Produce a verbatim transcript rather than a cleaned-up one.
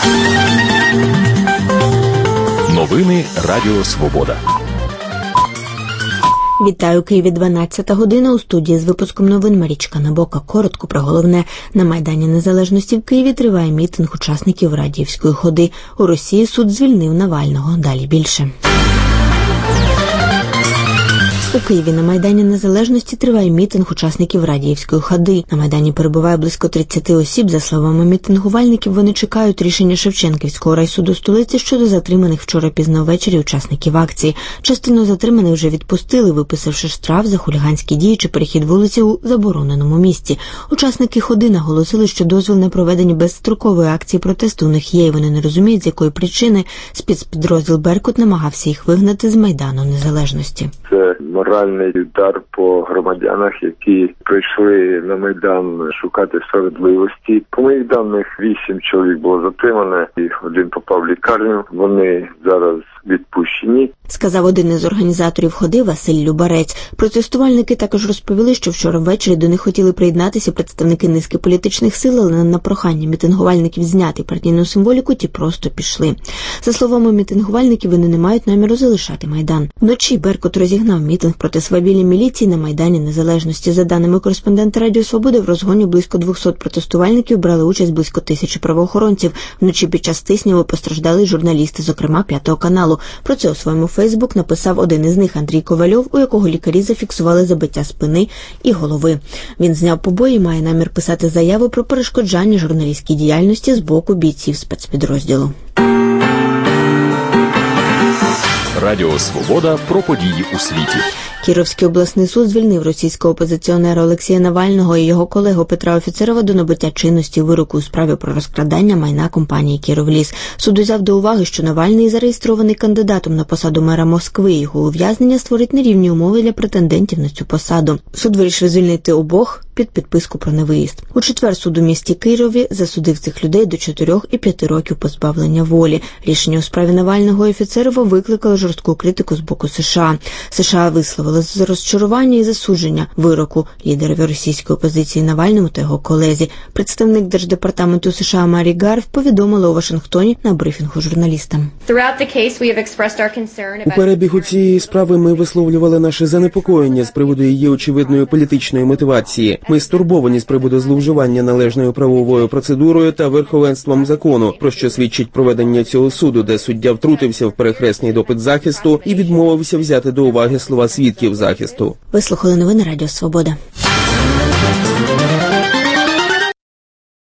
Новини Радіо Свобода. Вітаю, Києві, дванадцята година, у студії з випуском новин Марічка Набока. Коротко про головне. На Майдані Незалежності в Києві триває мітинг учасників Радіївської ходи. У Росії суд звільнив Навального. Далі більше. У Києві на Майдані Незалежності триває мітинг учасників Радіївської ходи. На Майдані перебуває близько тридцяти осіб. За словами мітингувальників, вони чекають рішення Шевченківського райсуду столиці щодо затриманих вчора пізно ввечері учасників акції. Частину затриманих вже відпустили, виписавши штраф за хуліганські дії чи перехід вулиці у забороненому місці. Учасники ходи наголосили, що дозвіл на проведення безстрокової акції протесту у них є, і вони не розуміють, з якої причини спецпідрозділ «Беркут» намагався їх вигнати з Майдану Незалежності. Це моральний удар по громадянах, які прийшли на Майдан шукати справедливості. По моїх даних, вісім чоловік було затримано, і один попав в лікарню. Вони зараз відпущені. Сказав один із організаторів ходи Василь Любарець. Протестувальники також розповіли, що вчора ввечері до них хотіли приєднатися представники низки політичних сил, але на прохання мітингувальників зняти партійну символіку ті просто пішли. За словами мітингувальників, вони не мають наміру залишати Майдан. Вночі «Беркут» розігнав мітинг проти свавілля міліції на Майдані Незалежності. За даними кореспондента Радіо Свободи, в розгоні близько двохсот протестувальників брали участь близько тисячі правоохоронців. Вночі під час тисняву постраждали журналісти, зокрема П'ятого каналу. Про це у своєму Фейсбук написав один із них, Андрій Ковальов, у якого лікарі зафіксували забиття спини і голови. Він зняв побої і має намір писати заяву про перешкоджання журналістській діяльності з боку бійців спецпідрозділу. Радіо Свобода про події у світі. Кіровський обласний суд звільнив російського опозиціонера Олексія Навального і його колегу Петра Офіцерова до набуття чинності вироку у справі про розкрадання майна компанії «Кіровліс». Суд узяв до уваги, що Навальний зареєстрований кандидатом на посаду мера Москви. Його ув'язнення створить нерівні умови для претендентів на цю посаду. Суд вирішив звільнити обох під підписку про невиїзд. У четвер суд у місті Києві засудив цих людей до чотирьох і п'яти років позбавлення волі. Рішення у справі Навального і Офіцерова викликало жорстку критику з боку США. США висловили розчарування і засудження вироку лідерові російської опозиції Навальному та його колезі. Представник Держдепартаменту США Марі Гарф повідомила у Вашингтоні на брифінгу журналістам. У перебігу цієї справи ми висловлювали наше занепокоєння з приводу її очевидної політичної мотивації. Ми стурбовані з приводу зловживання належною правовою процедурою та верховенством закону, про що свідчить проведення цього суду, де суддя втрутився в перехресний допит захисту і відмовився взяти до уваги слова свідків захисту. Вислухали новини Радіо Свобода.